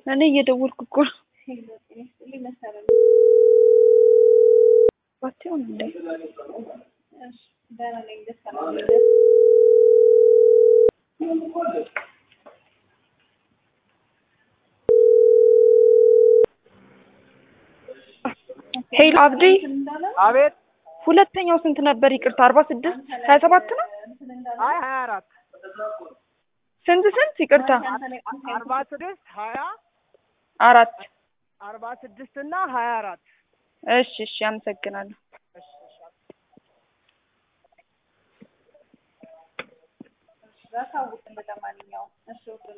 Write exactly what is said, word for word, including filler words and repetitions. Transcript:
እኔ እየደወልኩ እኮ ባትዩ እንዴ እሺ ደህና ነኝ ደስታለሁ ሄሎ አብዲ አቤት ሁለተኛው ስንት ነበር ይቅርታ አርባ ስድስት ሀያ ሰባት ነው አይ ሀያ አራት ስንት ስንት ይቅርታ አርባ ስድስት ሀያ አራት አርባ ስድስት እና ሀያ አራት እሺ እሺ አመሰግናለሁ ራሳው ለማንኛውም እሺ